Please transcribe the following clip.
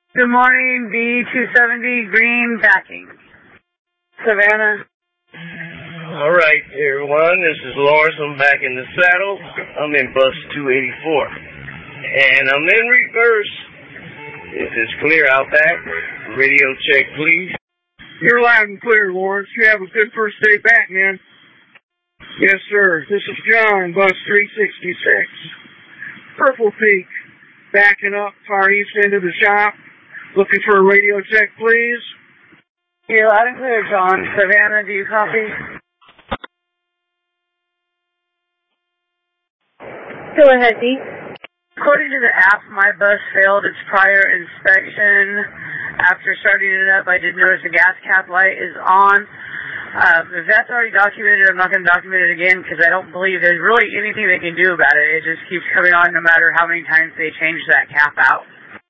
Good morning, B270 green backing. Savannah. All right, everyone. This is Lawrence. I'm back in the saddle. I'm in bus 284. And I'm in reverse. If it's clear out back, radio check, please. You're loud and clear, Lawrence. You have a good first day back, man. Yes, sir. This is John, bus 366. Purple Peak. Backing up far east end of the shop. Looking for a radio check, please. You're loud and clear, John. Savannah, do you copy? Go ahead, D. According to the app, my bus failed its prior inspection. After starting it up, I did notice the gas cap light is on. If that's already documented, I'm not going to document it again because I don't believe there's really anything they can do about it. It just keeps coming on no matter how many times they change that cap out.